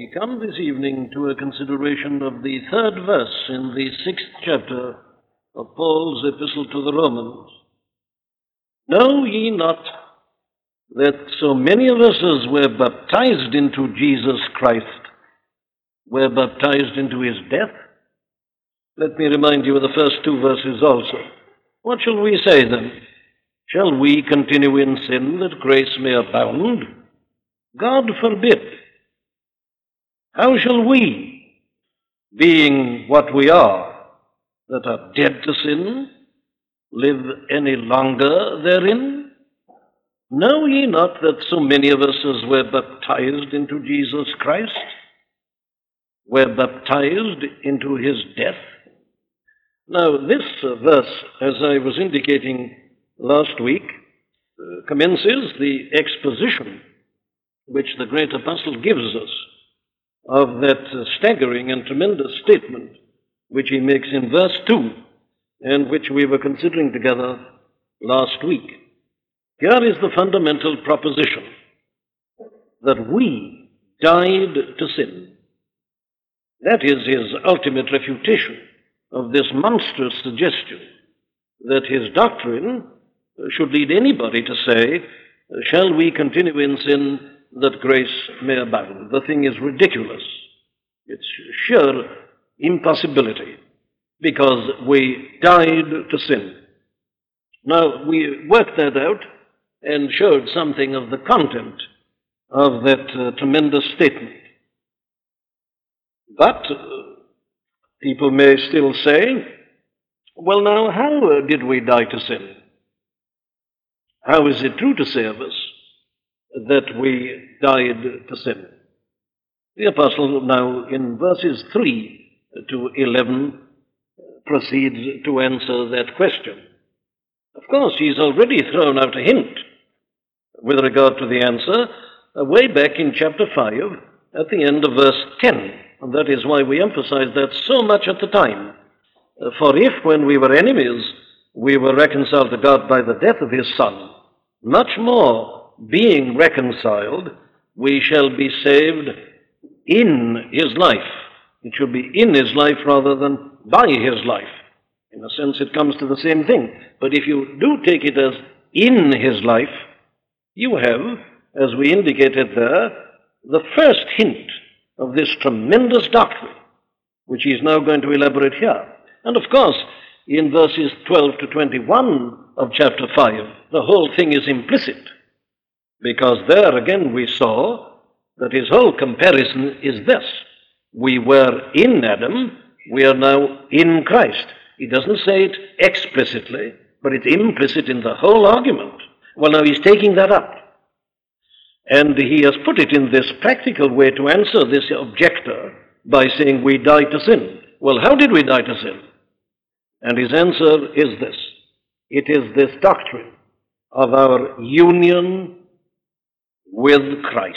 We come this evening to a consideration of the third verse in the 6th chapter of Paul's epistle to the Romans. Know ye not that so many of us as were baptized into Jesus Christ were baptized into his death? Let me remind you of the first two verses also. What shall we say then? Shall we continue in sin that grace may abound? God forbid. How shall we, being what we are, that are dead to sin, live any longer therein? Know ye not that so many of us as were baptized into Jesus Christ were baptized into his death? Now, this verse, as I was indicating last week, commences the exposition which the great apostle gives us of that staggering and tremendous statement which he makes in verse 2 and which we were considering together last week. Here is the fundamental proposition that we died to sin. That is his ultimate refutation of this monstrous suggestion that his doctrine should lead anybody to say, shall we continue in sin that grace may abound? The thing is ridiculous. It's sheer impossibility because we died to sin. Now, we worked that out and showed something of the content of that tremendous statement. But people may still say, well, now, how did we die to sin? How is it true to say of us that we died to sin? The apostle now in verses 3 to 11 proceeds to answer that question. Of course, he's already thrown out a hint with regard to the answer way back in chapter 5 at the end of verse 10. And that is why we emphasized that so much at the time. For if, when we were enemies, we were reconciled to God by the death of his Son, much more, being reconciled, we shall be saved in his life. It should be in his life rather than by his life. In a sense, it comes to the same thing. But if you do take it as in his life, you have, as we indicated there, the first hint of this tremendous doctrine, which he is now going to elaborate here. And of course, in verses 12 to 21 of chapter 5, the whole thing is implicit, because there again we saw that his whole comparison is this. We were in Adam, we are now in Christ. He doesn't say it explicitly, but it's implicit in the whole argument. Well, now he's taking that up. And he has put it in this practical way to answer this objector by saying we died to sin. Well, how did we die to sin? And his answer is this. It is this doctrine of our union with Christ.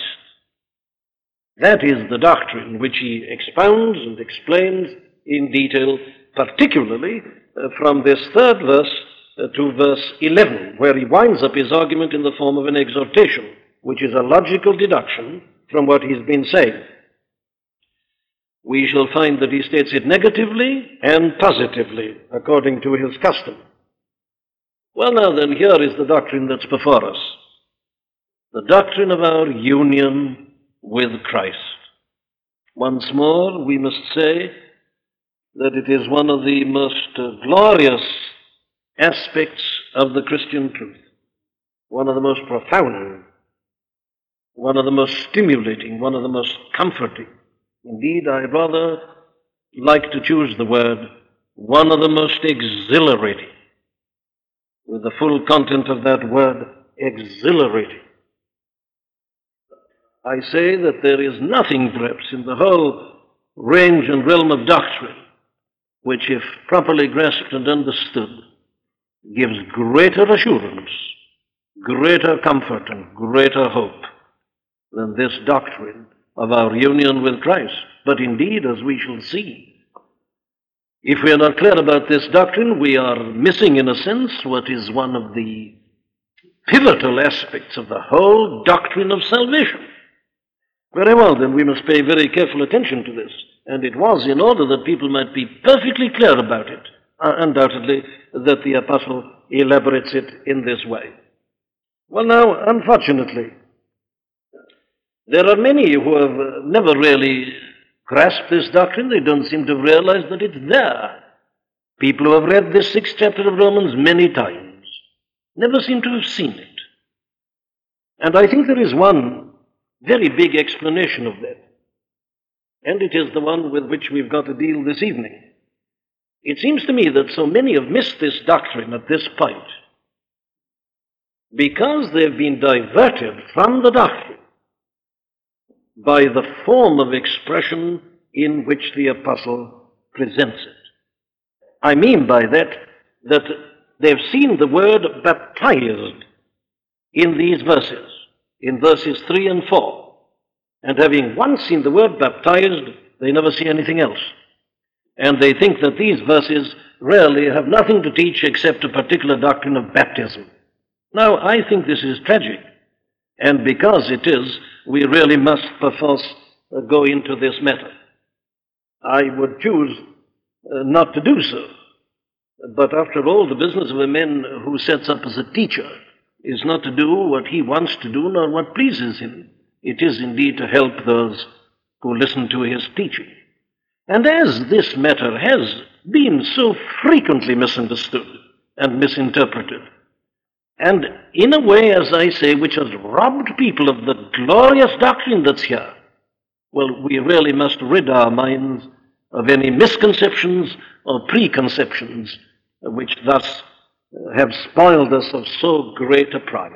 That is the doctrine which he expounds and explains in detail, particularly from this third verse to verse 11, where he winds up his argument in the form of an exhortation, which is a logical deduction from what he's been saying. We shall find that he states it negatively and positively, according to his custom. Well, now then, here is the doctrine that's before us. The doctrine of our union with Christ. Once more, we must say that it is one of the most glorious aspects of the Christian truth, one of the most profound, one of the most stimulating, one of the most comforting. Indeed, I rather like to choose the word, one of the most exhilarating, with the full content of that word, exhilarating. I say that there is nothing, perhaps, in the whole range and realm of doctrine, which, if properly grasped and understood, gives greater assurance, greater comfort, and greater hope than this doctrine of our union with Christ. But indeed, as we shall see, if we are not clear about this doctrine, we are missing, in a sense, what is one of the pivotal aspects of the whole doctrine of salvation. Very well, then we must pay very careful attention to this. And it was in order that people might be perfectly clear about it, undoubtedly, that the apostle elaborates it in this way. Well, now, unfortunately, there are many who have never really grasped this doctrine. They don't seem to have realized that it's there. People who have read this 6th chapter of Romans many times never seem to have seen it. And I think there is one very big explanation of that. And it is the one with which we've got to deal this evening. It seems to me that so many have missed this doctrine at this point because they've been diverted from the doctrine by the form of expression in which the apostle presents it. I mean by that they've seen the word baptized in these verses, in verses 3 and 4. And having once seen the word baptized, they never see anything else. And they think that these verses really have nothing to teach except a particular doctrine of baptism. Now, I think this is tragic. And because it is, we really must perforce go into this matter. I would choose not to do so. But after all, the business of a man who sets up as a teacher is not to do what he wants to do, nor what pleases him. It is indeed to help those who listen to his teaching. And as this matter has been so frequently misunderstood and misinterpreted, and in a way, as I say, which has robbed people of the glorious doctrine that's here, well, we really must rid our minds of any misconceptions or preconceptions which thus have spoiled us of so great a prize.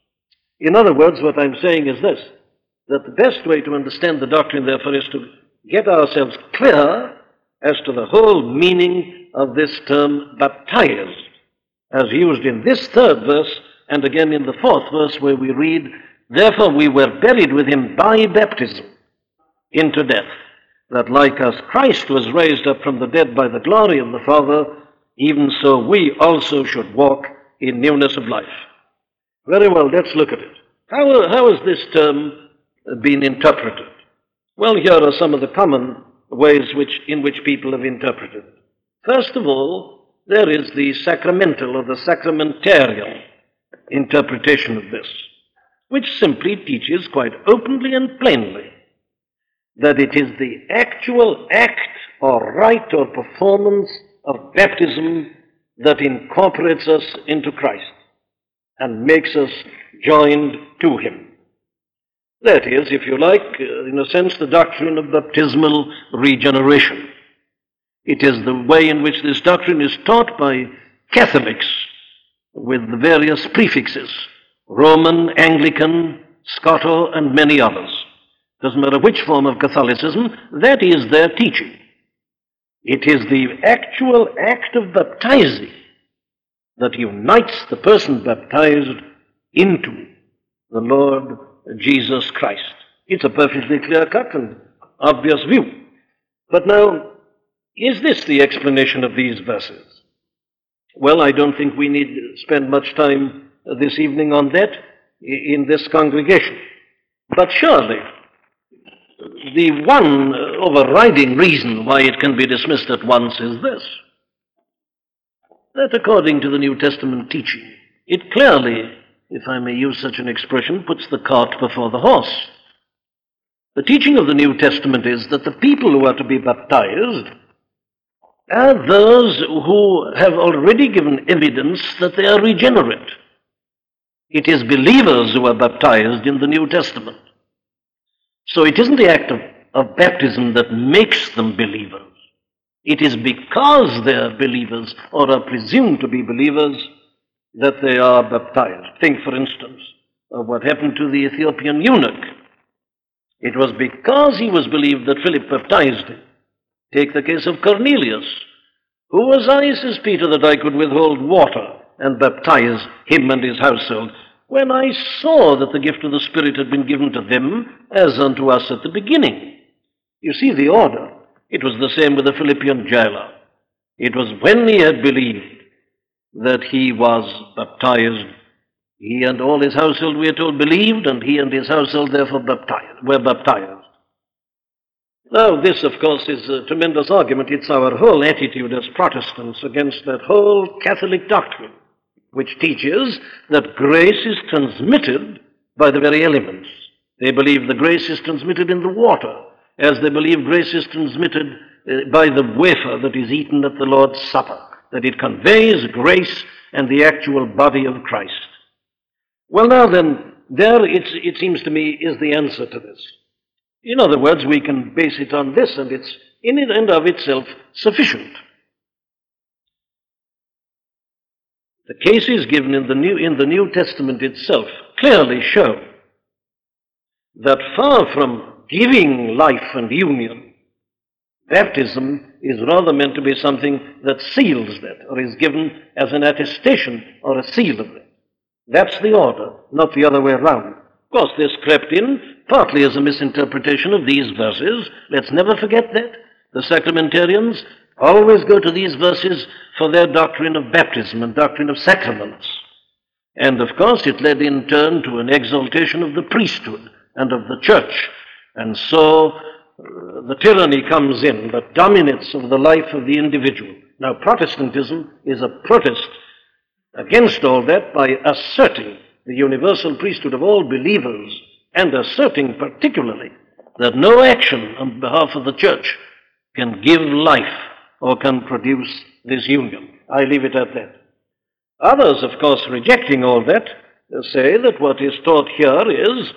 In other words, what I'm saying is this, that the best way to understand the doctrine, therefore, is to get ourselves clear as to the whole meaning of this term baptized, as used in this 3rd verse and again in the 4th verse, where we read, "Therefore we were buried with him by baptism into death, that like as Christ was raised up from the dead by the glory of the Father, even so we also should walk in newness of life." Very well, let's look at it. How has this term been interpreted? Well, here are some of the common ways in which people have interpreted it. First of all, there is the sacramental or the sacramentarian interpretation of this, which simply teaches quite openly and plainly that it is the actual act or rite or performance of baptism that incorporates us into Christ and makes us joined to him. That is, if you like, in a sense, the doctrine of baptismal regeneration. It is the way in which this doctrine is taught by Catholics with the various prefixes, Roman, Anglican, Scoto, and many others. Doesn't matter which form of Catholicism, that is their teaching. It is the actual act of baptizing that unites the person baptized into the Lord Jesus Christ. It's a perfectly clear-cut and obvious view. But now, is this the explanation of these verses? Well, I don't think we need to spend much time this evening on that in this congregation. But surely, the one overriding reason why it can be dismissed at once is this, that according to the New Testament teaching, it clearly, if I may use such an expression, puts the cart before the horse. The teaching of the New Testament is that the people who are to be baptized are those who have already given evidence that they are regenerate. It is believers who are baptized in the New Testament. So it isn't the act of baptism that makes them believers. It is because they are believers or are presumed to be believers that they are baptized. Think, for instance, of what happened to the Ethiopian eunuch. It was because he was believed that Philip baptized him. Take the case of Cornelius. Who was I, says Peter, that I could withhold water and baptize him and his household, when I saw that the gift of the Spirit had been given to them as unto us at the beginning? You see the order. It was the same with the Philippian jailer. It was when he had believed that he was baptized He and all his household, we are told, believed, and he and his household therefore were baptized. Now, this, of course, is a tremendous argument. It's our whole attitude as Protestants against that whole Catholic doctrine, which teaches that grace is transmitted by the very elements. They believe the grace is transmitted in the water, as they believe grace is transmitted by the wafer that is eaten at the Lord's Supper, that it conveys grace and the actual body of Christ. Well, now then, there it seems to me is the answer to this. In other words, we can base it on this, and it's in and of itself sufficient. The cases given in the New Testament itself clearly show that far from giving life and union, baptism is rather meant to be something that seals that, or is given as an attestation or a seal of that. That's the order, not the other way around. Of course, this crept in partly as a misinterpretation of these verses. Let's never forget that. The sacramentarians always go to these verses for their doctrine of baptism and doctrine of sacraments. And of course, it led in turn to an exaltation of the priesthood and of the church. And so the tyranny comes in that dominates of the life of the individual. Now, Protestantism is a protest against all that by asserting the universal priesthood of all believers, and asserting particularly that no action on behalf of the church can give life or can produce this union. I leave it at that. Others, of course, rejecting all that, say that what is taught here is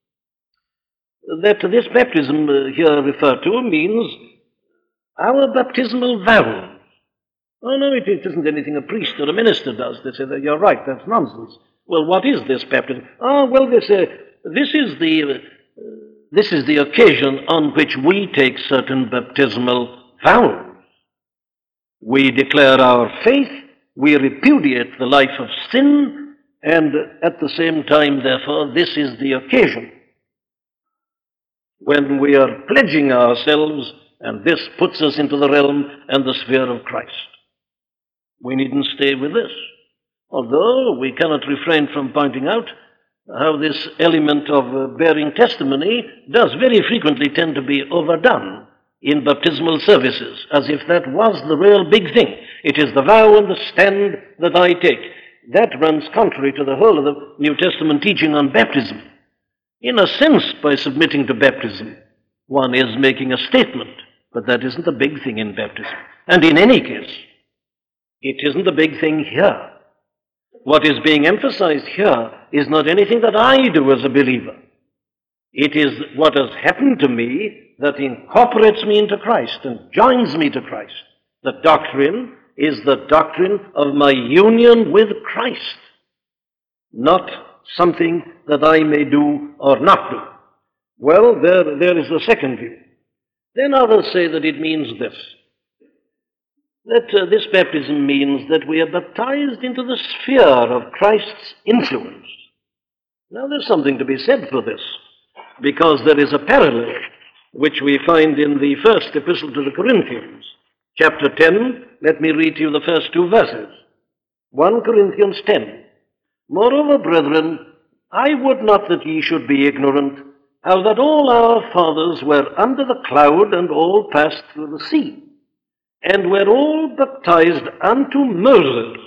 that this baptism here referred to means our baptismal vows. Oh, no, it isn't anything a priest or a minister does. They say that you're right, that's nonsense. Well, what is this baptism? Well, they say this is the occasion on which we take certain baptismal vows. We declare our faith, we repudiate the life of sin, and at the same time, therefore, this is the occasion when we are pledging ourselves, and this puts us into the realm and the sphere of Christ. We needn't stay with this, although we cannot refrain from pointing out how this element of bearing testimony does very frequently tend to be overdone in baptismal services, as if that was the real big thing. It is the vow and the stand that I take. That runs contrary to the whole of the New Testament teaching on baptism. In a sense, by submitting to baptism, one is making a statement, but that isn't the big thing in baptism. And in any case, it isn't the big thing here. What is being emphasized here is not anything that I do as a believer. It is what has happened to me that incorporates me into Christ and joins me to Christ. The doctrine is the doctrine of my union with Christ, not something that I may do or not do. Well, there is the second view. Then others say that it means this, that this baptism means that we are baptized into the sphere of Christ's influence. Now, there's something to be said for this, because there is a parallel which we find in the first epistle to the Corinthians, chapter 10. Let me read to you the first two verses. 1 Corinthians 10. Moreover, brethren, I would not that ye should be ignorant, how that all our fathers were under the cloud, and all passed through the sea, and were all baptized unto Moses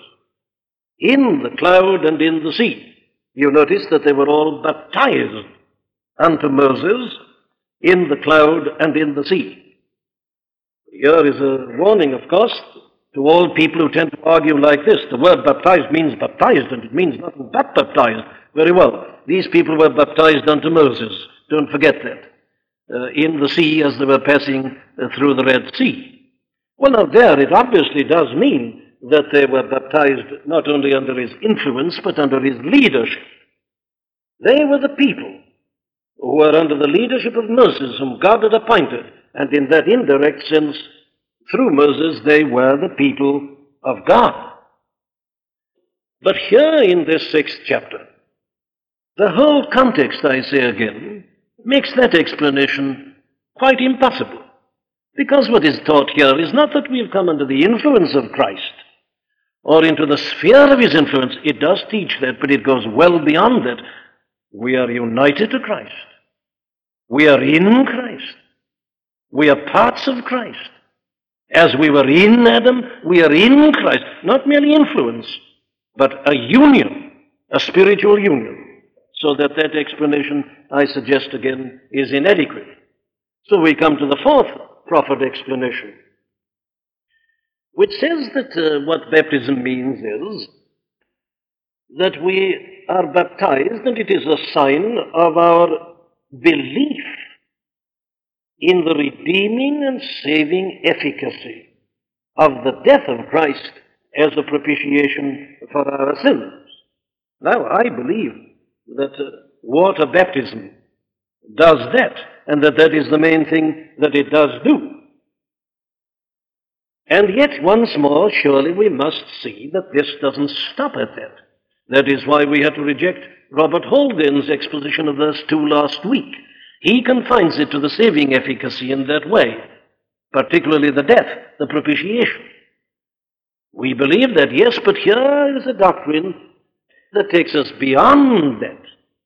in the cloud and in the sea. You notice that they were all baptized unto Moses in the cloud and in the sea. Here is a warning, of course, to all people who tend to argue like this. The word baptized means baptized, and it means nothing but baptized. Very well. These people were baptized unto Moses. Don't forget that. In the sea as they were passing through the Red Sea. Well, now there it obviously does mean that they were baptized not only under his influence, but under his leadership. They were the people who were under the leadership of Moses, whom God had appointed, and in that indirect sense, through Moses, they were the people of God. But here in this 6th chapter, the whole context, I say again, makes that explanation quite impossible. Because what is taught here is not that we have come under the influence of Christ, or into the sphere of his influence. It does teach that, but it goes well beyond that. We are united to Christ. We are in Christ. We are parts of Christ. As we were in Adam, we are in Christ. Not merely influence, but a union, a spiritual union. So that explanation, I suggest again, is inadequate. So we come to the fourth proffered explanation, which says that what baptism means is that we are baptized, and it is a sign of our belief in the redeeming and saving efficacy of the death of Christ as a propitiation for our sins. Now, I believe that water baptism does that, and that is the main thing that it does do. And yet, once more, surely we must see that this doesn't stop at that. That is why we had to reject Robert Haldane's exposition of verse 2 last week. He confines it to the saving efficacy in that way, particularly the death, the propitiation. We believe that, yes, but here is a doctrine that takes us beyond that.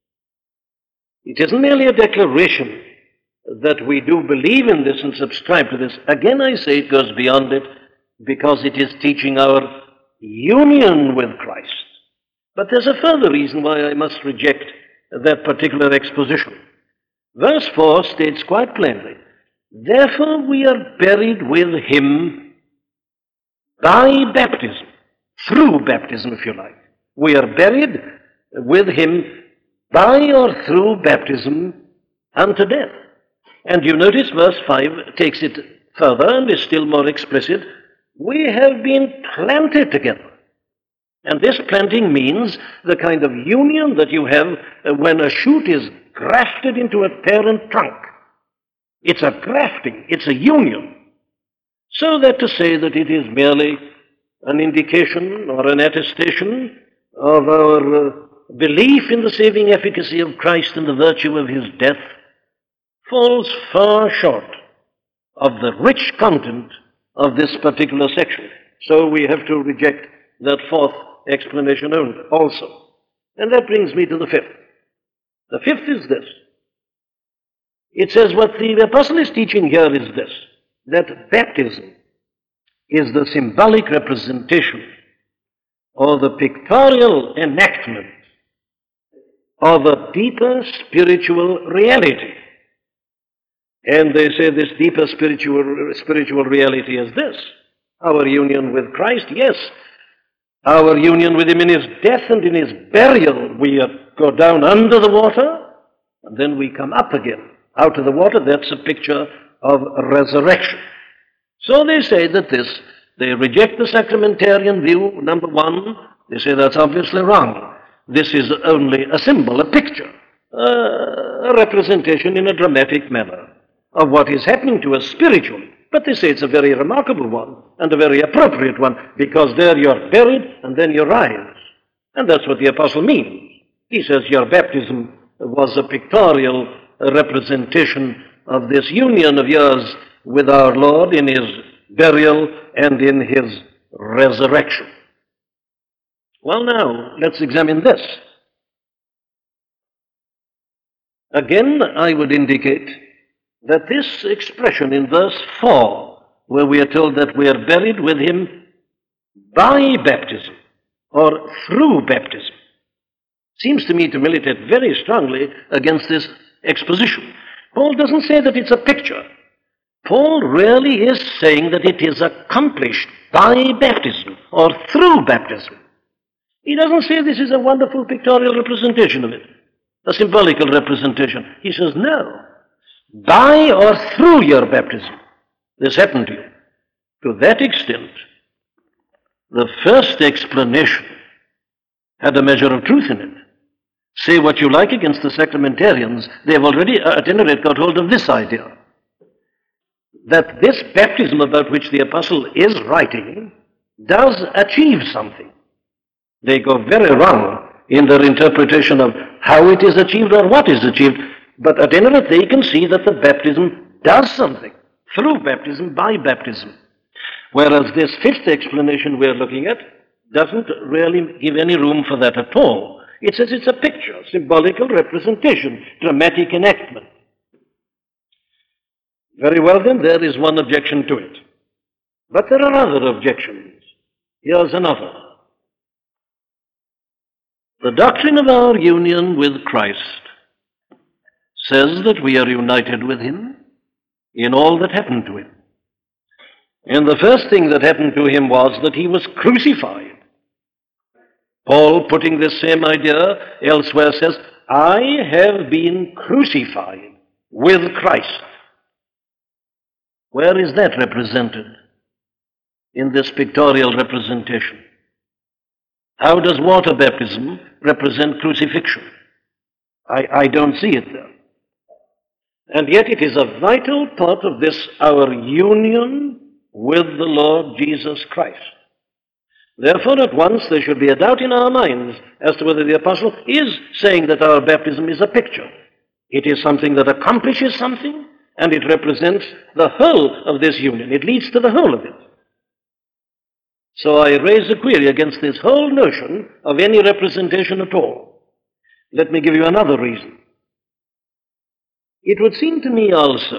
It isn't merely a declaration that we do believe in this and subscribe to this. Again, I say it goes beyond it because it is teaching our union with Christ. But there's a further reason why I must reject that particular exposition. Verse 4 states quite plainly, therefore we are buried with him by baptism, through baptism, if you like. We are buried with him by or through baptism unto death. And you notice verse 5 takes it further and is still more explicit. We have been planted together. And this planting means the kind of union that you have when a shoot is grafted into a parent trunk. It's a grafting, it's a union. So that to say that it is merely an indication or an attestation of our belief in the saving efficacy of Christ and the virtue of his death falls far short of the rich content of this particular section. So we have to reject that fourth explanation also. And that brings me to the fifth. The fifth is this. It says what the apostle is teaching here is this, that baptism is the symbolic representation or the pictorial enactment of a deeper spiritual reality. And they say this deeper spiritual reality is this, our union with Christ, yes, our union with him in his death and in his burial. We go down under the water, and then we come up again out of the water. That's a picture of resurrection. So they say that they reject the sacramentarian view, number one. They say that's obviously wrong. This is only a symbol, a picture, a representation in a dramatic manner of what is happening to us spiritually. But they say it's a very remarkable one and a very appropriate one, because there you're buried and then you rise. And that's what the apostle means. He says your baptism was a pictorial representation of this union of yours with our Lord in his burial and in his resurrection. Well, now, let's examine this. Again, I would indicate that this expression in verse 4, where we are told that we are buried with him by baptism or through baptism, seems to me to militate very strongly against this exposition. Paul doesn't say that it's a picture. Paul really is saying that it is accomplished by baptism or through baptism. He doesn't say this is a wonderful pictorial representation of it, a symbolical representation. He says, no, by or through your baptism, this happened to you. To that extent, the first explanation had a measure of truth in it. Say what you like against the sacramentarians, they have already, at any rate, got hold of this idea, that this baptism about which the apostle is writing does achieve something. They go very wrong in their interpretation of how it is achieved or what is achieved, but at any rate they can see that the baptism does something, through baptism, by baptism. Whereas this fifth explanation we're looking at, doesn't really give any room for that at all. It says it's a picture, symbolical representation, dramatic enactment. Very well then, there is one objection to it. But there are other objections. Here's another. The doctrine of our union with Christ says that we are united with him in all that happened to him. And the first thing that happened to him was that he was crucified. Paul, putting this same idea elsewhere, says, I have been crucified with Christ. Where is that represented in this pictorial representation? How does water baptism represent crucifixion? I don't see it there. And yet it is a vital part of this, our union with the Lord Jesus Christ. Therefore, at once there should be a doubt in our minds as to whether the apostle is saying that our baptism is a picture. It is something that accomplishes something, and it represents the whole of this union. It leads to the whole of it. So I raise a query against this whole notion of any representation at all. Let me give you another reason. It would seem to me also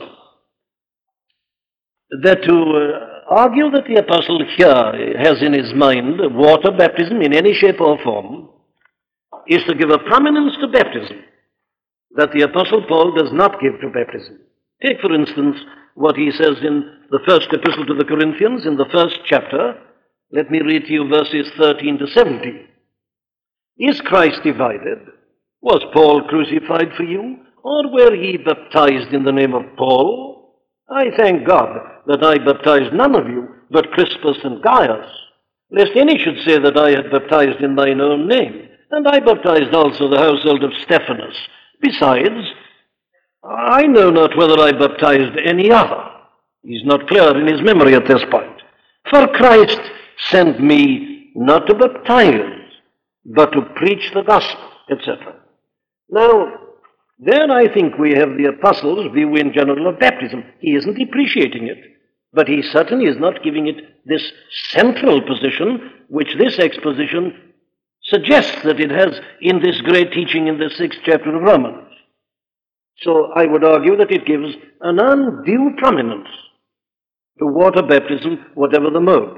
that to argue that the apostle here has in his mind water baptism in any shape or form is to give a prominence to baptism that the apostle Paul does not give to baptism. Take, for instance, what he says in the first epistle to the Corinthians in the first chapter. Let me read to you verses 13 to 17. Is Christ divided? Was Paul crucified for you? Or were ye baptized in the name of Paul? I thank God that I baptized none of you, but Crispus and Gaius, lest any should say that I had baptized in mine own name. And I baptized also the household of Stephanas. Besides, I know not whether I baptized any other. He's not clear in his memory at this point. For Christ sent me not to baptize, but to preach the gospel, etc. Now, there I think we have the apostle's view in general of baptism. He isn't depreciating it, but he certainly is not giving it this central position which this exposition suggests that it has in this great teaching in the 6th chapter of Romans. So I would argue that it gives an undue prominence to water baptism, whatever the mode.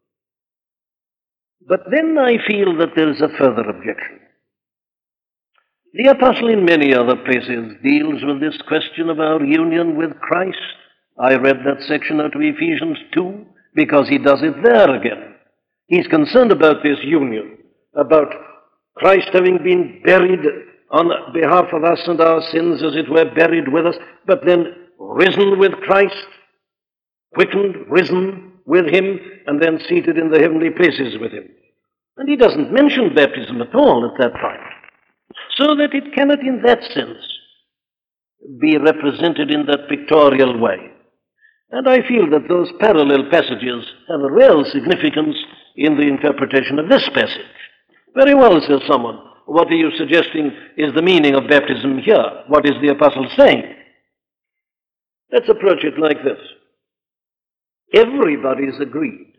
But then I feel that there is a further objection. The apostle in many other places deals with this question of our union with Christ. I read that section out of Ephesians 2 because he does it there again. He's concerned about this union, about Christ having been buried on behalf of us and our sins, as it were, buried with us, but then risen with Christ, quickened, risen with him, and then seated in the heavenly places with him. And he doesn't mention baptism at all at that point. So that it cannot in that sense be represented in that pictorial way. And I feel that those parallel passages have a real significance in the interpretation of this passage. Very well, says someone, what are you suggesting is the meaning of baptism here? What is the apostle saying? Let's approach it like this. Everybody's agreed,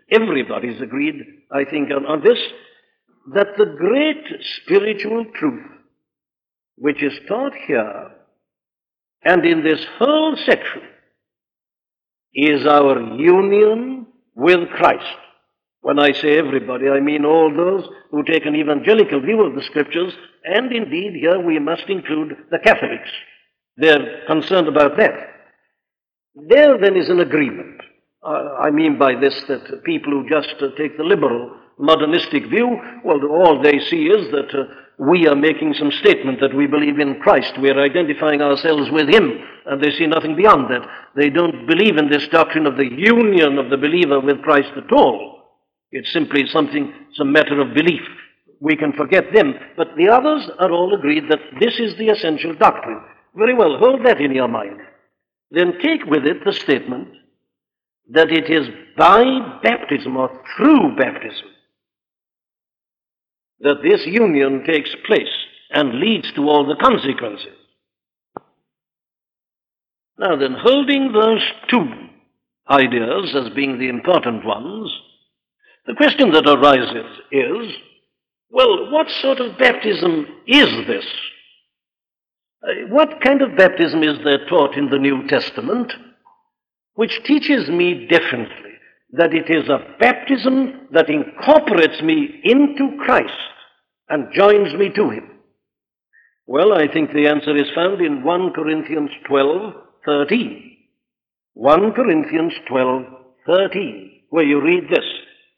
I think, on this, that the great spiritual truth which is taught here and in this whole section is our union with Christ. When I say everybody, I mean all those who take an evangelical view of the Scriptures, and indeed here we must include the Catholics. They're concerned about that. There then is an agreement. I mean by this that people who just take the liberal, modernistic view, well, all they see is that we are making some statement that we believe in Christ. We are identifying ourselves with him, and they see nothing beyond that. They don't believe in this doctrine of the union of the believer with Christ at all. It's simply something, it's a matter of belief. We can forget them. But the others are all agreed that this is the essential doctrine. Very well, hold that in your mind. Then take with it the statement that it is by baptism or through baptism that this union takes place and leads to all the consequences. Now then, holding those two ideas as being the important ones, The question that arises is, well, what sort of baptism is this? What kind of baptism is there taught in the New Testament which teaches me definitely that it is a baptism that incorporates me into Christ and joins me to him? Well, I think the answer is found in 1 Corinthians 12:13. 1 Corinthians 12:13, where you read this.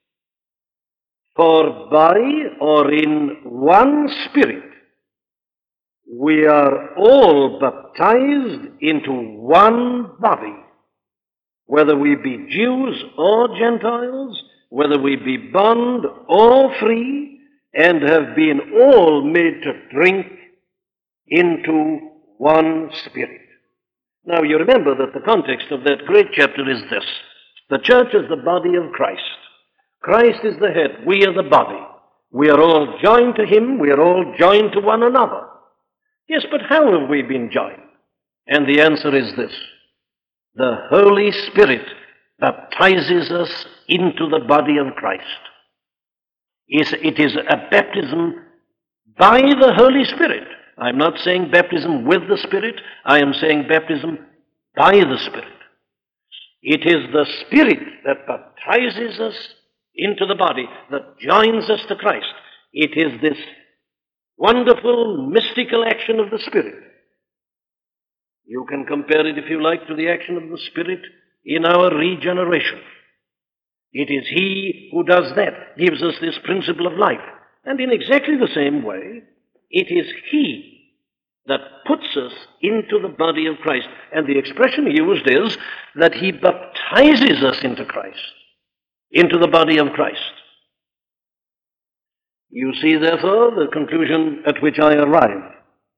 For by or in one Spirit we are all baptized into one body, whether we be Jews or Gentiles, whether we be bond or free, and have been all made to drink into one Spirit. Now you remember that the context of that great chapter is this. The church is the body of Christ. Christ is the head. We are the body. We are all joined to him. We are all joined to one another. Yes, but how have we been joined? And the answer is this. The Holy Spirit baptizes us into the body of Christ. It is a baptism by the Holy Spirit. I'm not saying baptism with the Spirit. I am saying baptism by the Spirit. It is the Spirit that baptizes us into the body, that joins us to Christ. It is this wonderful, mystical action of the Spirit. You can compare it, if you like, to the action of the Spirit in our regeneration. It is he who does that, gives us this principle of life. And in exactly the same way, it is he that puts us into the body of Christ. And the expression used is that he baptizes us into Christ, into the body of Christ. You see, therefore, the conclusion at which I arrive.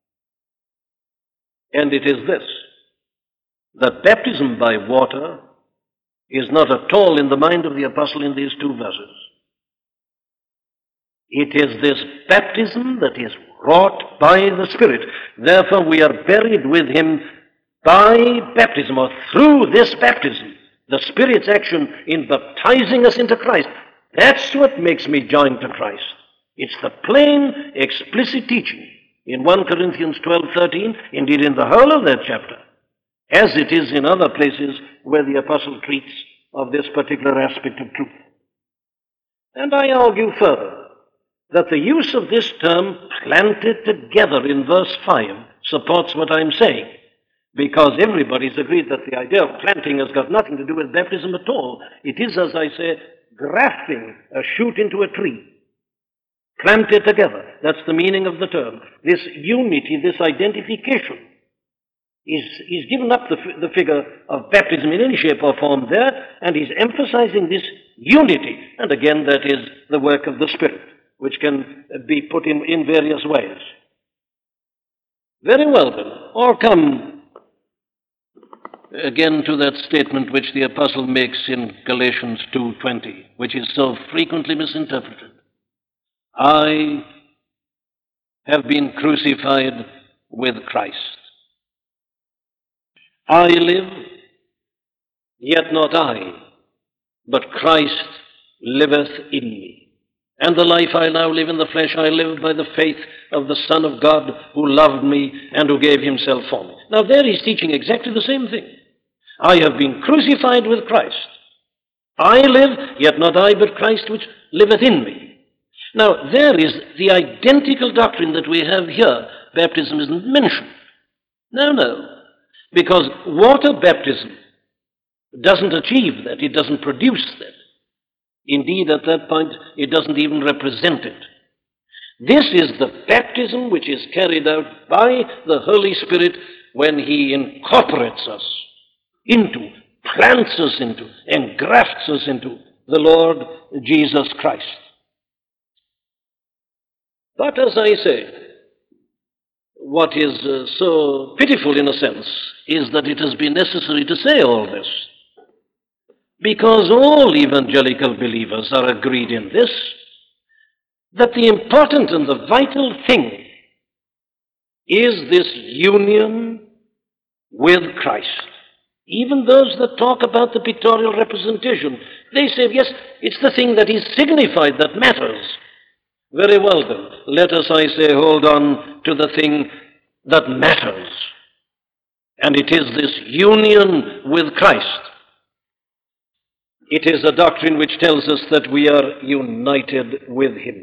And it is this, that baptism by water is not at all in the mind of the apostle in these two verses. It is this baptism that is wrought by the Spirit. Therefore, we are buried with him by baptism, or through this baptism, the Spirit's action in baptizing us into Christ. That's what makes me joined to Christ. It's the plain, explicit teaching in 1 Corinthians 12:13, indeed in the whole of that chapter, as it is in other places where the apostle treats of this particular aspect of truth. And I argue further that the use of this term, planted together, in verse 5, supports what I'm saying, because everybody's agreed that the idea of planting has got nothing to do with baptism at all. It is, as I say, grafting a shoot into a tree. Planted together. That's the meaning of the term. This unity, this identification is given up the figure of baptism in any shape or form there, and he's emphasizing this unity. And again, that is the work of the Spirit, which can be put in various ways. Very well then. Or come again to that statement which the apostle makes in Galatians 2:20, which is so frequently misinterpreted. I have been crucified with Christ. I live, yet not I, but Christ liveth in me. And the life I now live in the flesh, I live by the faith of the Son of God, who loved me and who gave himself for me. Now there he's teaching exactly the same thing. I have been crucified with Christ. I live, yet not I, but Christ which liveth in me. Now, there is the identical doctrine that we have here. Baptism isn't mentioned. No. Because water baptism doesn't achieve that. It doesn't produce that. Indeed, at that point, it doesn't even represent it. This is the baptism which is carried out by the Holy Spirit when he incorporates us into, plants us into, engrafts us into the Lord Jesus Christ. But as I say, what is so pitiful in a sense is that it has been necessary to say all this, because all evangelical believers are agreed in this, that the important and the vital thing is this union with Christ. Even those that talk about the pictorial representation, they say, yes, it's the thing that is signified that matters. Very well then, let us, I say, hold on to the thing that matters. And it is this union with Christ. It is a doctrine which tells us that we are united with Him.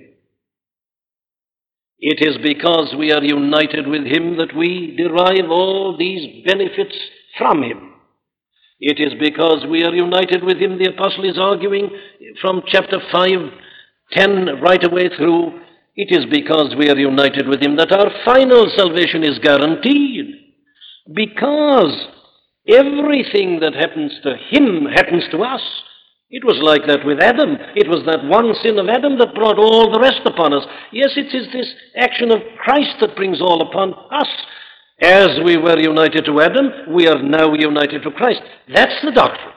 It is because we are united with Him that we derive all these benefits from Him. It is because we are united with Him, the apostle is arguing from chapter 5:10 right away through. It is because we are united with Him that our final salvation is guaranteed. Because everything that happens to Him happens to us. It was like that with Adam. It was that one sin of Adam that brought all the rest upon us. Yes, it is this action of Christ that brings all upon us. As we were united to Adam, we are now united to Christ. That's the doctrine.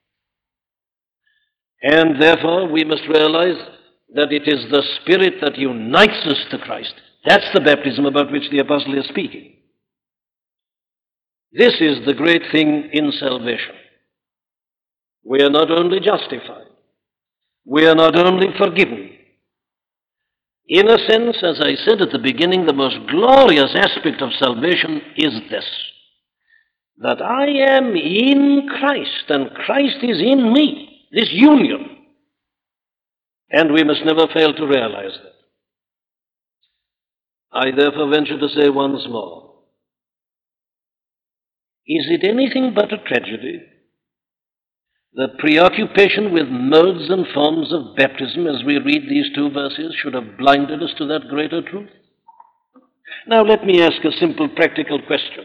And therefore, we must realize that it is the Spirit that unites us to Christ. That's the baptism about which the apostle is speaking. This is the great thing in salvation. We are not only justified, we are not only forgiven. In a sense, as I said at the beginning, the most glorious aspect of salvation is this, that I am in Christ and Christ is in me, this union. And we must never fail to realize that. I therefore venture to say once more, is it anything but a tragedy that preoccupation with modes and forms of baptism, as we read these two verses, should have blinded us to that greater truth? Now let me ask a simple practical question,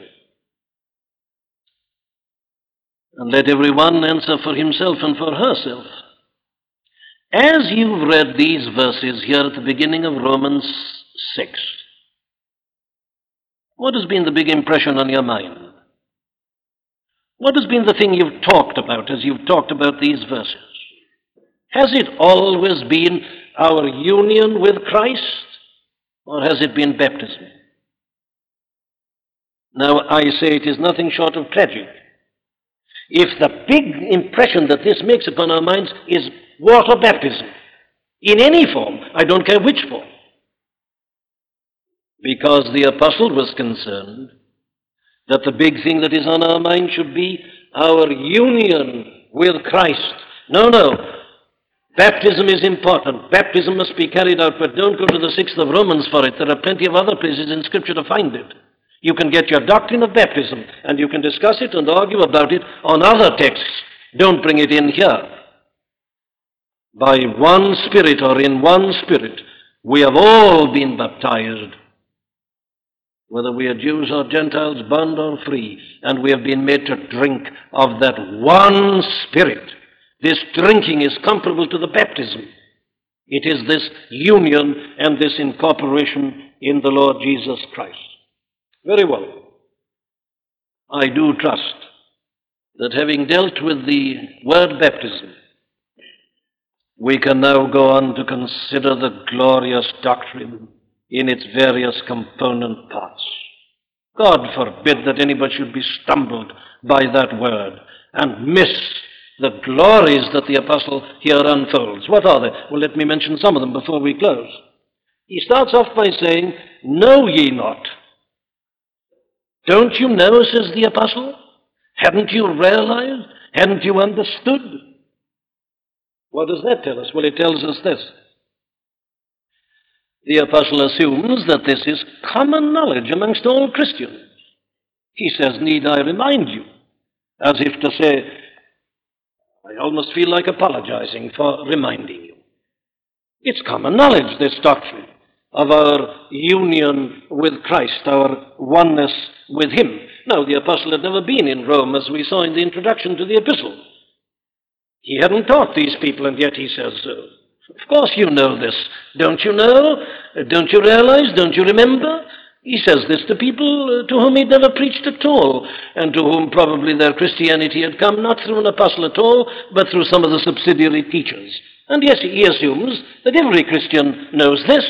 and let everyone answer for himself and for herself. As you've read these verses here at the beginning of Romans 6, what has been the big impression on your mind? What has been the thing you've talked about as you've talked about these verses? Has it always been our union with Christ, or has it been baptism? Now, I say it is nothing short of tragic if the big impression that this makes upon our minds is water baptism, in any form, I don't care which form. Because the apostle was concerned that the big thing that is on our mind should be our union with Christ. No. Baptism is important. Baptism must be carried out, but don't go to the 6th of Romans for it. There are plenty of other places in Scripture to find it. You can get your doctrine of baptism, and you can discuss it and argue about it on other texts. Don't bring it in here. By one Spirit, or in one Spirit, we have all been baptized, whether we are Jews or Gentiles, bond or free, and we have been made to drink of that one Spirit. This drinking is comparable to the baptism. It is this union and this incorporation in the Lord Jesus Christ. Very well. I do trust that having dealt with the word baptism, we can now go on to consider the glorious doctrine in its various component parts. God forbid that anybody should be stumbled by that word and miss the glories that the apostle here unfolds. What are they? Well, let me mention some of them before we close. He starts off by saying, "Know ye not?" Don't you know, says the apostle? Hadn't you realized? Hadn't you understood? What does that tell us? Well, it tells us this. The apostle assumes that this is common knowledge amongst all Christians. He says, "Need I remind you?" As if to say, I almost feel like apologizing for reminding you. It's common knowledge, this doctrine of our union with Christ, our oneness with Him. Now, the apostle had never been in Rome, as we saw in the introduction to the epistle. He hadn't taught these people, and yet he says so. Of course you know this. Don't you know? Don't you realize? Don't you remember? He says this to people to whom he'd never preached at all, and to whom probably their Christianity had come not through an apostle at all, but through some of the subsidiary teachers. And yes, he assumes that every Christian knows this.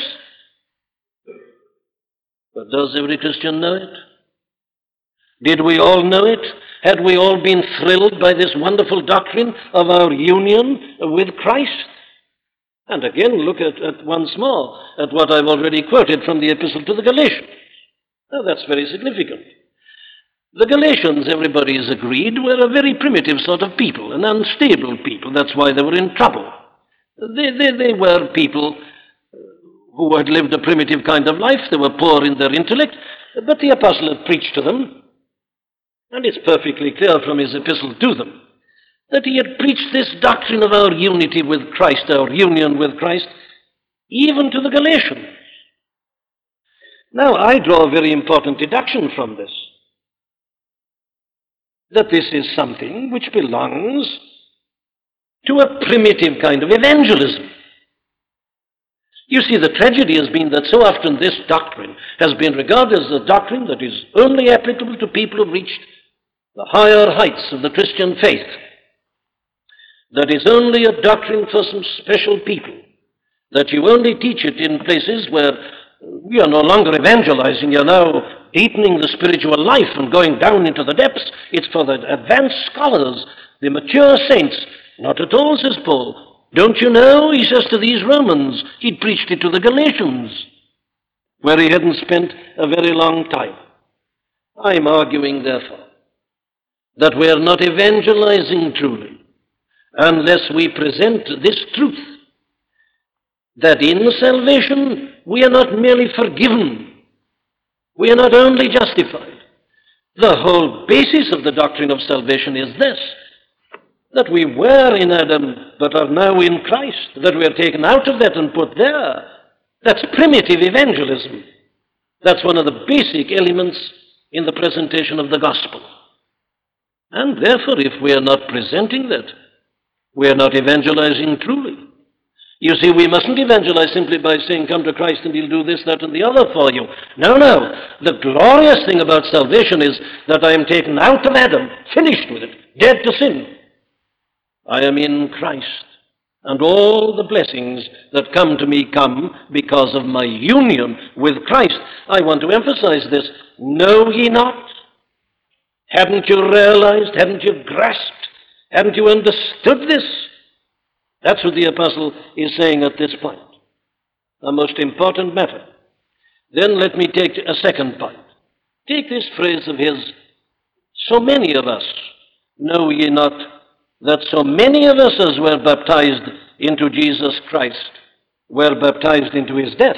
But does every Christian know it? Did we all know it Had we all been thrilled by this wonderful doctrine of our union with Christ? And again, look at once more at what I've already quoted from the Epistle to the Galatians. Now, that's very significant. The Galatians, everybody is agreed, were a very primitive sort of people, an unstable people. That's why they were in trouble. They were people who had lived a primitive kind of life. They were poor in their intellect, but the apostle had preached to them, and it's perfectly clear from his epistle to them that he had preached this doctrine of our unity with Christ, our union with Christ, even to the Galatians. Now, I draw a very important deduction from this, that this is something which belongs to a primitive kind of evangelism. You see, the tragedy has been that so often this doctrine has been regarded as a doctrine that is only applicable to people who have reached the higher heights of the Christian faith, that is only a doctrine for some special people, that you only teach it in places where you are no longer evangelizing, you're now deepening the spiritual life and going down into the depths. It's for the advanced scholars, the mature saints. Not at all, says Paul. Don't you know, he says to these Romans, he'd preached it to the Galatians, where he hadn't spent a very long time. I'm arguing, therefore, that we are not evangelizing truly unless we present this truth, that in salvation we are not merely forgiven, we are not only justified. The whole basis of the doctrine of salvation is this, that we were in Adam but are now in Christ, that we are taken out of that and put there. That's primitive evangelism. That's one of the basic elements in the presentation of the gospel. And therefore, if we are not presenting that, we are not evangelizing truly. You see, we mustn't evangelize simply by saying, come to Christ and he'll do this, that, and the other for you. No, no. The glorious thing about salvation is that I am taken out of Adam, finished with it, dead to sin. I am in Christ, and all the blessings that come to me come because of my union with Christ. I want to emphasize this. Know ye not? Haven't you realized? Haven't you grasped? Haven't you understood this? That's what the apostle is saying at this point. A most important matter. Then let me take a second point. Take this phrase of his, so many of us, know ye not that so many of us as were baptized into Jesus Christ were baptized into his death.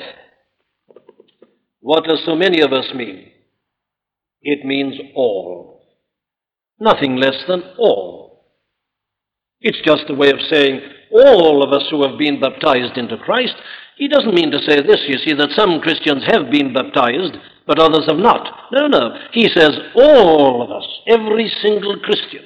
What does so many of us mean? It means all. Nothing less than all. It's just a way of saying all of us who have been baptized into Christ. He doesn't mean to say this, you see, that some Christians have been baptized, but others have not. No, no. He says all of us, every single Christian.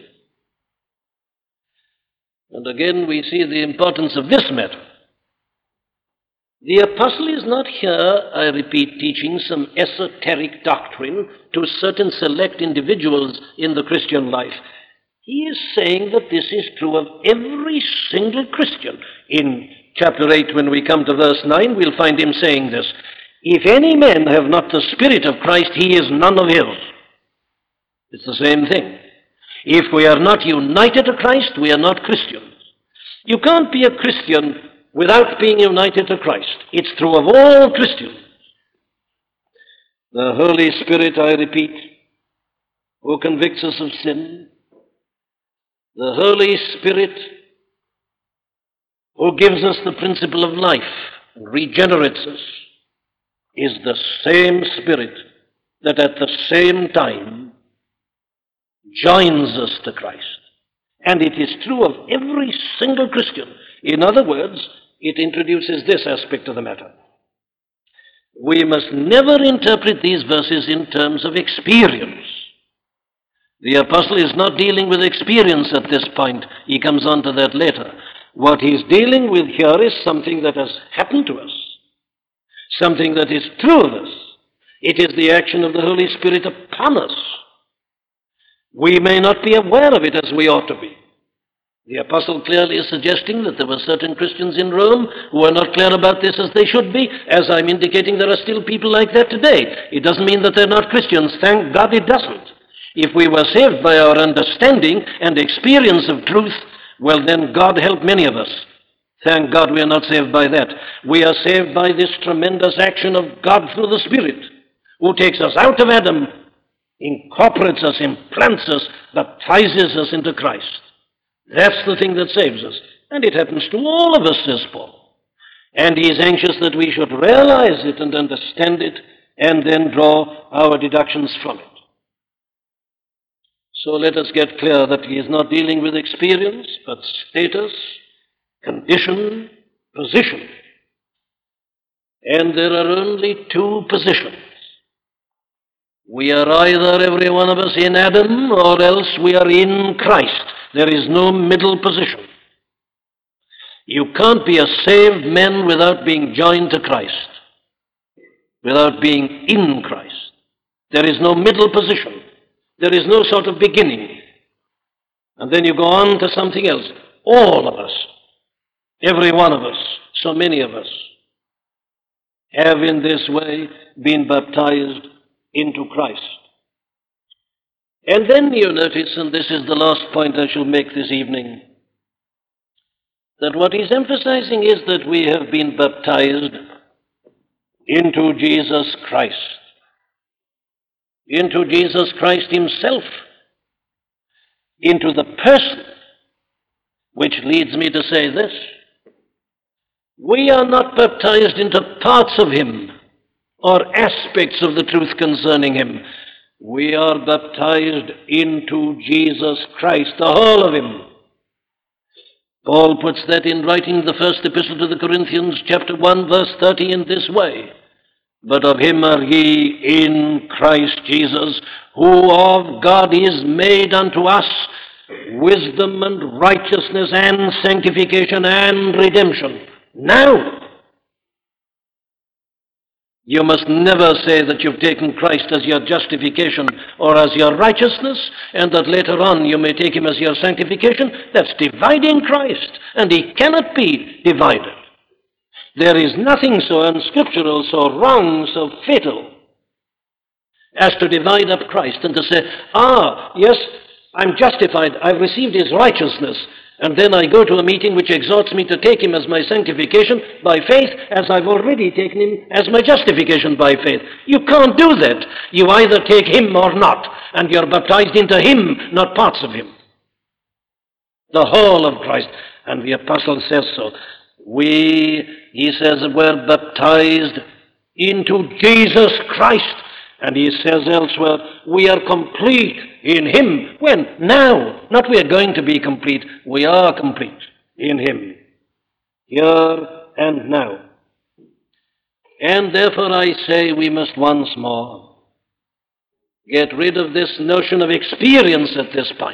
And again, we see the importance of this matter. The apostle is not here, I repeat, teaching some esoteric doctrine to certain select individuals in the Christian life. He is saying that this is true of every single Christian. In chapter 8, when we come to verse 9, we'll find him saying this. If any man have not the Spirit of Christ, he is none of his. It's the same thing. If we are not united to Christ, we are not Christians. You can't be a Christian without being united to Christ. It's true of all Christians. The Holy Spirit, I repeat, who convicts us of sin, the Holy Spirit who gives us the principle of life and regenerates us, is the same Spirit that at the same time joins us to Christ. And it is true of every single Christian. In other words, it introduces this aspect of the matter. We must never interpret these verses in terms of experience. The apostle is not dealing with experience at this point. He comes on to that later. What he's dealing with here is something that has happened to us, something that is true of us. It is the action of the Holy Spirit upon us. We may not be aware of it as we ought to be. The apostle clearly is suggesting that there were certain Christians in Rome who are not clear about this as they should be. As I'm indicating, there are still people like that today. It doesn't mean that they're not Christians. Thank God it doesn't. If we were saved by our understanding and experience of truth, well then God help many of us. Thank God we are not saved by that. We are saved by this tremendous action of God through the Spirit, who takes us out of Adam, incorporates us, implants us, baptizes us into Christ. That's the thing that saves us. And it happens to all of us, says Paul. And he is anxious that we should realize it and understand it and then draw our deductions from it. So let us get clear that he is not dealing with experience, but status, condition, position. And there are only two positions. We are either, every one of us, in Adam, or else we are in Christ. There is no middle position. You can't be a saved man without being joined to Christ, without being in Christ. There is no middle position. There is no sort of beginning. And then you go on to something else. All of us, every one of us, so many of us, have in this way been baptized into Christ. And then you notice, and this is the last point I shall make this evening, that what he's emphasizing is that we have been baptized into Jesus Christ, into Jesus Christ himself, into the person, which leads me to say this. We are not baptized into parts of him or aspects of the truth concerning him. We are baptized into Jesus Christ, the whole of him. Paul puts that in writing the first epistle to the Corinthians, chapter 1, verse 30, in this way. But of him are ye in Christ Jesus, who of God is made unto us wisdom and righteousness and sanctification and redemption. Now, you must never say that you've taken Christ as your justification or as your righteousness, and that later on you may take him as your sanctification. That's dividing Christ, and he cannot be divided. There is nothing so unscriptural, so wrong, so fatal as to divide up Christ and to say, yes, I'm justified, I've received his righteousness, and then I go to a meeting which exhorts me to take him as my sanctification by faith, as I've already taken him as my justification by faith. You can't do that. You either take him or not, and you're baptized into him, not parts of him. The whole of Christ. And the apostle says so. He says, we're baptized into Jesus Christ. And he says elsewhere, we are complete in him. When? Now. Not we are going to be complete. We are complete in him. Here and now. And therefore I say we must once more get rid of this notion of experience at this point.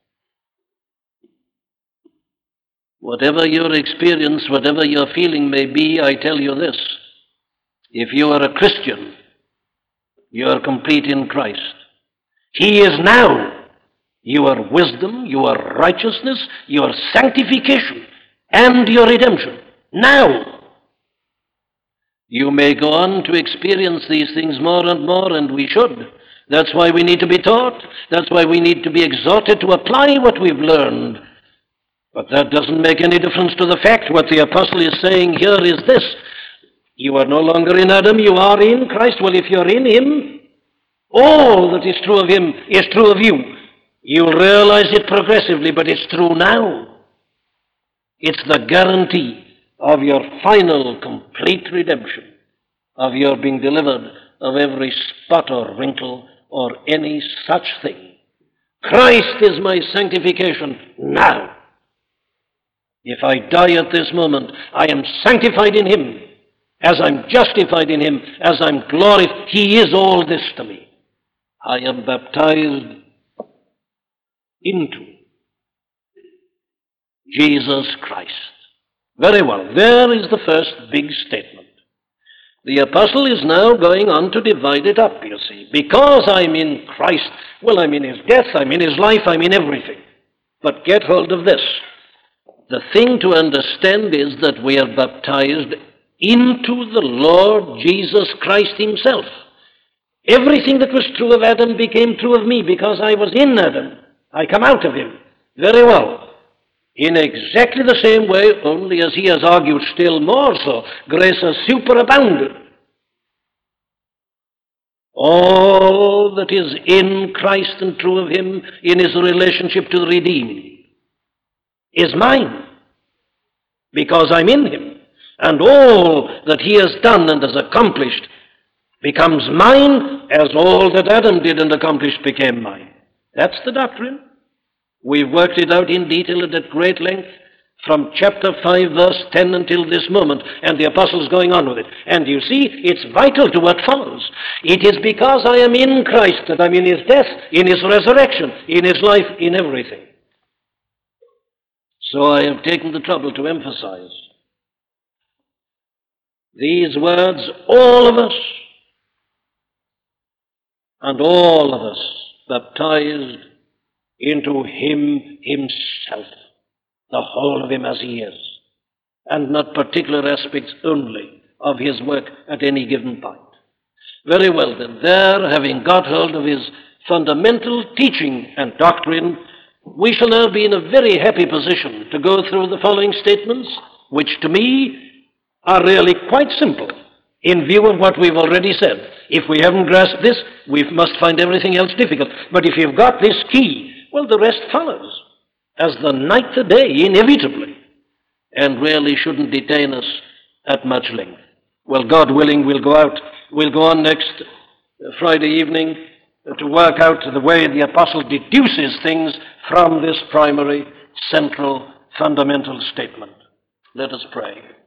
Whatever your experience, whatever your feeling may be, I tell you this. If you are a Christian, you are complete in Christ. He is now your wisdom, your righteousness, your sanctification, and your redemption. Now. You may go on to experience these things more and more, and we should. That's why we need to be taught. That's why we need to be exhorted to apply what we've learned. But that doesn't make any difference to the fact. What the apostle is saying here is this. You are no longer in Adam, you are in Christ. Well, if you're in him, all that is true of him is true of you. You'll realize it progressively, but it's true now. It's the guarantee of your final, complete redemption, of your being delivered of every spot or wrinkle or any such thing. Christ is my sanctification now. If I die at this moment, I am sanctified in him, as I'm justified in him, as I'm glorified. He is all this to me. I am baptized into Jesus Christ. Very well, there is the first big statement. The apostle is now going on to divide it up, you see. Because I'm in Christ, well, I'm in his death, I'm in his life, I'm in everything. But get hold of this. The thing to understand is that we are baptized into the Lord Jesus Christ himself. Everything that was true of Adam became true of me because I was in Adam. I come out of him. Very well. In exactly the same way, only as he has argued still more so, grace has superabounded. All that is in Christ and true of him in his relationship to the redeemed is mine, because I'm in him. And all that he has done and has accomplished becomes mine, as all that Adam did and accomplished became mine. That's the doctrine. We've worked it out in detail and at great length from chapter 5, verse 10 until this moment, and the apostles going on with it. And you see, it's vital to what follows. It is because I am in Christ that I'm in his death, in his resurrection, in his life, in everything. So I have taken the trouble to emphasize these words, all of us, and all of us baptized into him himself, the whole of him as he is, and not particular aspects only of his work at any given point. Very well then, there, having got hold of his fundamental teaching and doctrine, we shall now be in a very happy position to go through the following statements, which to me are really quite simple in view of what we've already said. If we haven't grasped this, we must find everything else difficult. But if you've got this key, well, the rest follows, as the night the day, inevitably, and really shouldn't detain us at much length. Well, God willing, we'll go on next Friday evening to work out the way the apostle deduces things from this primary, central, fundamental statement. Let us pray.